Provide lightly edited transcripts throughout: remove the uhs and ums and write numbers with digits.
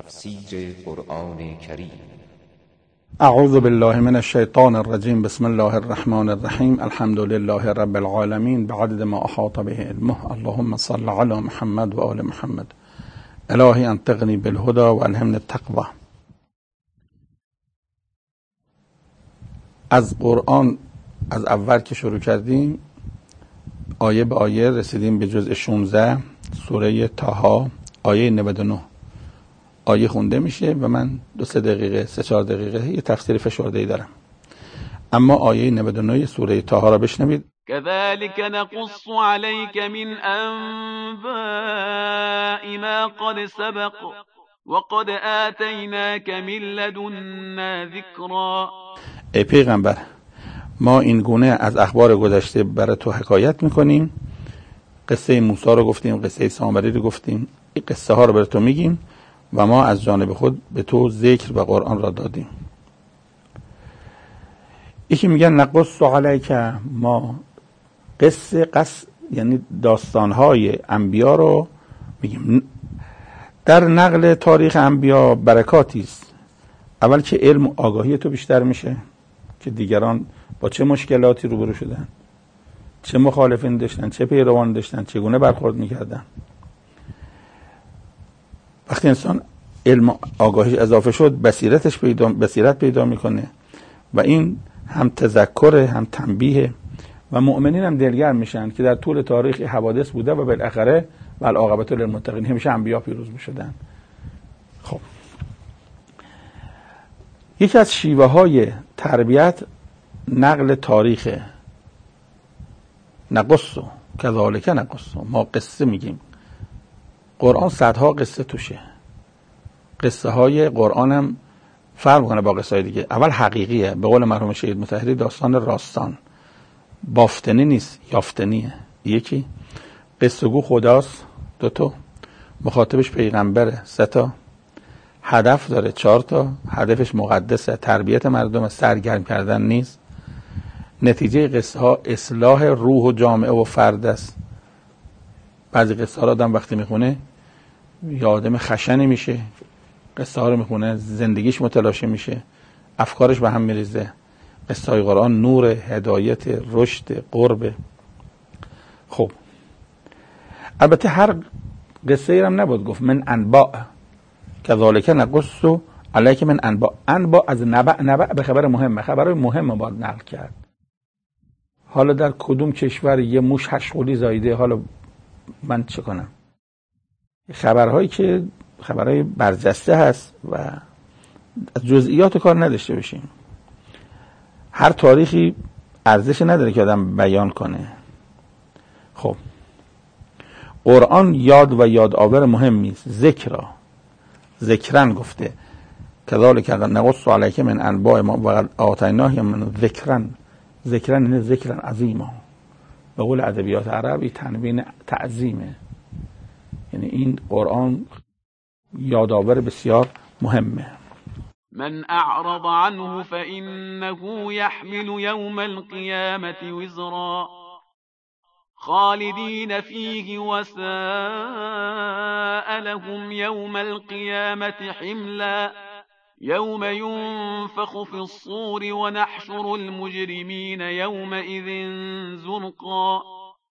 تفسیر قرآن کریم. اعوذ بالله من الشیطان الرجیم. بسم الله الرحمن الرحیم. الحمد لله رب العالمین بعدد ما احاط به علمه. اللهم صل علی محمد و آل محمد. الهی انطقنی بالهدى و الهمنی التقوى. از قرآن از اول که شروع کردیم آیه به آیه رسیدیم به جزء 16 سوره طه آیه 99. آیه خونده میشه و من 2-3 دقیقه 3-4 دقیقه یه تفسیر فشرده‌ای دارم. اما آیه 99 سوره طه را بشنوید. كذلك نقص عليك من أنباء ما قد سبق وقد آتيناك من لدنا ذكرا. ای پیغمبر، ما این گونه از اخبار گذشته برای تو حکایت میکنیم. قصه موسی رو گفتیم، قصه سامری رو گفتیم، این قصه ها رو برای تو میگیم و ما از جانب خود به تو ذکر و قرآن را دادیم. یکی میگن نقص علیک، ما قصه یعنی داستانهای انبیا رو میگیم. در نقل تاریخ انبیا برکاتی است. اول که علم و آگاهی تو بیشتر میشه که دیگران با چه مشکلاتی روبرو شدن، چه مخالفین داشتن، چه پیروان داشتن، چگونه برخورد میکردن. وقتی انسان علم آگاهیش اضافه شد بصیرت پیدا میکنه و این هم تذکر هم تنبیه و مؤمنین هم دلگرم میشن که در طول تاریخ حوادث بوده و بالاخره والعاقبة للمتقین، همیشه انبیا پیروز میشدن. خب یکی از شیوه های تربیت نقل تاریخ. نقص کذالک نقص، ما قصه میگیم. قرآن صدها قصه توشه. قصه های قرآن هم فرق کنه با قصه های دیگه. اول حقیقیه، به قول مرحوم شهید مطهری داستان راستان، بافتنی نیست، یافتنیه. یکی قصه گو خداست، 2 مخاطبش پیغمبره، 3 هدف داره، 4 هدفش مقدسه، تربیت مردم، سرگرم کردن نیست. نتیجه قصه ها اصلاح روح و جامعه و فرد است. بعضی قصه ها را آدم وقتی میخونه یا آدم خشنی میشه، قصه ها رو میخونه زندگیش متلاشی میشه، افکارش به هم میریزه. قصه های قرآن نور، هدایت، رشد، قرب. خب البته هر قصه ای هم نباید گفت من انباء کذالک نقص علیک من انباء. انباء از نبأ به خبر مهمه، خبرهای مهمه باید نقل کرد. حالا در کدوم کشور یه موش هشقولی زایده، حالا من چه کنم؟ خبرهایی که خبرهای برجسته هست و از جزئیات کار نداشته باشیم. هر تاریخی ارزش نداره که آدم بیان کنه. خب قرآن یاد و یادآور مهمی است. ذکرن گفته کذالک نقص علیک من انباء ما و آتیناه من ذکرن یعنی ذکرن عظیما. به قول ادبیات عربی تنوین تعظیمه، یعنی این قرآن یادآور بسیار مهمه. من اعرض عنه فإنه يحمل يوم القيامة وزرا خالدين فيه وساء لهم يوم القيامة حملا يوم ينفخ في الصور ونحشر المجرمين يومئذ زرقا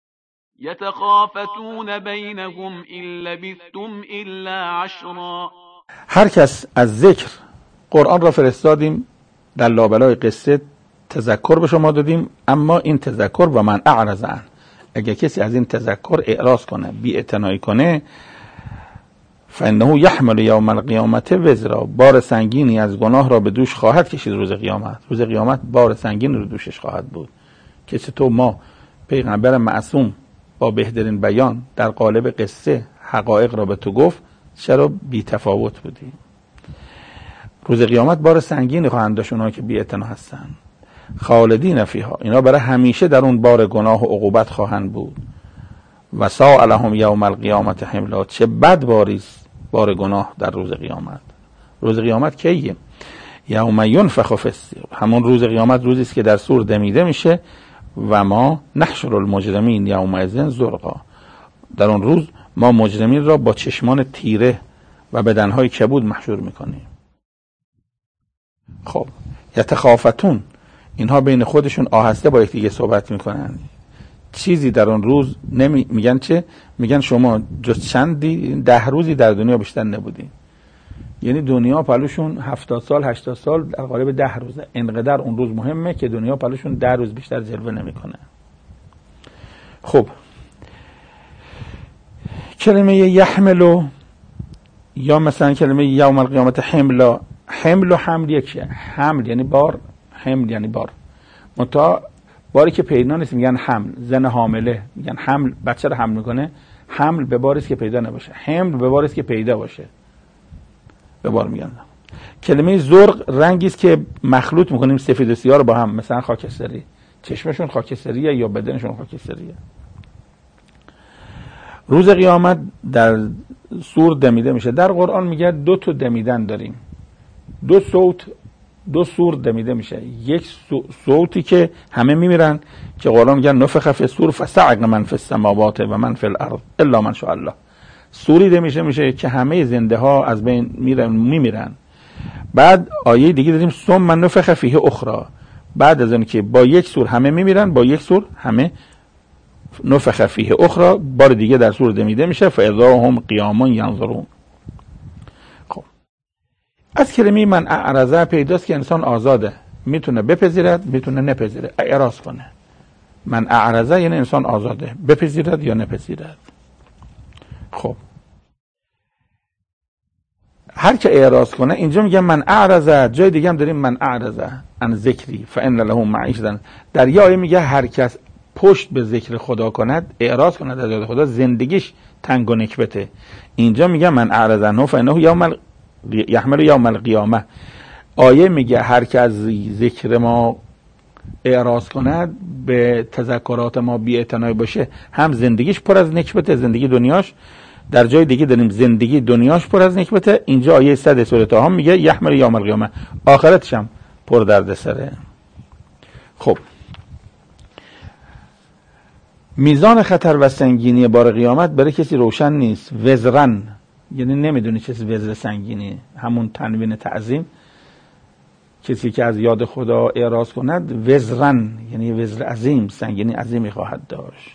يتخافتون بينهم إن لبثتم إلا عشرا. هر کس از ذکر قرآن را فرستادیم در لابلای قصه تذکر به شما دادیم، اما این تذکر و من اعرض عنه، اگه کسی از این تذکر اعراض کنه، بی‌اعتنایی کنه، فانه یحمل یوم القیامت وزرا، بار سنگینی از گناه را به دوش خواهد کشید روز قیامت. روز قیامت بار سنگین رو دوشش خواهد بود. که چطور ما پیغمبر معصوم با بهترین بیان در قالب قصه حقایق را به تو گفت، چرا بی تفاوت بودی؟ روز قیامت بار سنگینی خواهند داشت اونها که بی اعتنا هستن. خالدین فیها، اینا برای همیشه در اون بار گناه و عقوبت خواهند بود. و ساء لهم یوم القیامت حملا، چه بد باریست بار گناه در روز قیامت. روز قیامت کیه؟ یوم ینفخ فی الصور، همون روز قیامت روزی است که در صور دمیده میشه. و ما نحشر المجرمین یومئذ زرقا، در اون روز ما مجرمین را با چشمان تیره و بدنهای کبود محشور میکنیم. خب یتخافتون، اینها بین خودشون آهسته با یکدیگه صحبت میکنن. چیزی در اون روز میگن چه؟ میگن شما جز چندی 10 روزی در دنیا بیشتر نبودین. یعنی دنیا پلوشون 70 سال 80 سال در قالب 10 روزه. اینقدر اون روز مهمه که دنیا پلوشون 10 روز بیشتر جلوه نمیکنه. خب کلمه یحملو یا مثلا کلمه یوم القیامت حملا، حمل و حمل یکیه. حمل یعنی بار، حمل یعنی بار. منتها باری که پیدا نیست میگن حمل. زن حامله میگن حمل، بچه رو حمل میکنه. حمل به باری است که پیدا نباشه، حمل به باری است که پیدا باشه به بار میگن. کلمه زرق رنگی است که مخلوط میکنیم سفید و سیاه رو با هم، مثلا خاکستری. چشمشون خاکستریه یا بدنشون خاکستریه. روز قیامت در سور دمیده میشه. در قرآن میگه 2 تا دمیدن داریم، 2 صوت، 2 سور دمیده میشه. یک صوتی که همه میمیرن که قرآن میگه نفخ فی الصور فصعق من فی السماوات و من فی الارض الا من شاء الله. سوری دمیده میشه که همه زنده ها از بین میمیرن. بعد آیه دیگه داریم ثم نفخ فیه اخرى، بعد از اون که با یک سور همه میمیرن، با یک سور همه نفخ فیه اخرى، بار دیگه در سور دمیده میشه فاذا هم قیام ینظرون. خب از کلمه من اعرضه پیداست که انسان آزاده، میتونه بپذیرد میتونه نپذیره، اعراض کنه. من اعرضه یعنی انسان آزاده، بپذیرد یا نپذیرد. خب هر که اعراض کنه، اینجا میگه من اعرضه، جای دیگه هم داریم من اعرضه عن ذکری فان له معیشة. در یه آیه میگه هر کس پشت به ذکر خدا کند، اعراض کند از یاد خدا، زندگیش تنگ و نکبته. اینجا میگه من اعرض عنه فانه یحمل یوم القیامه. آیه میگه هر که از ذکر ما اعراض کند، به تذکرات ما بی‌اعتنایی باشه، هم زندگیش پر از نکبته، زندگی دنیاش. در جای دیگه داریم زندگی دنیاش پر از نکبته. اینجا آیه 100 سوره طه میگه یحمل یوم القیامه، آخرتش هم پر دردسره. خب میزان خطر و سنگینی بار قیامت برای کسی روشن نیست. وزرن یعنی نمیدونی چه وزر سنگینی، همون تنوین تعظیم. کسی که از یاد خدا اعراض کند، وزرن یعنی وزر عظیم، سنگینی عظیمی خواهد داشت.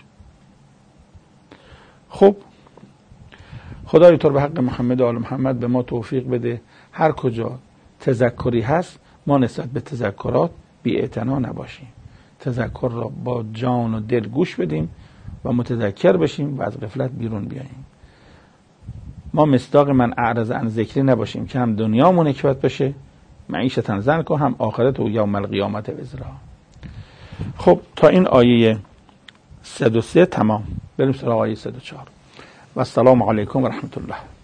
خب خدای طور به حق محمد و آل محمد به ما توفیق بده هر کجا تذکری هست ما نسبت به تذکرات بی‌اعتنا نباشیم، تذکر را با جان و دل گوش بدیم و متذکر بشیم و از غفلت بیرون بیاییم. ما مصداق من اعرض عن ذکری نباشیم که هم دنیامون نکبت بشه، معیشتن زن که هم آخرت و یوم القیامت وزرا. خب تا این آیه 103 تمام. بریم سراغ آیه 104. و السلام علیکم و رحمت الله.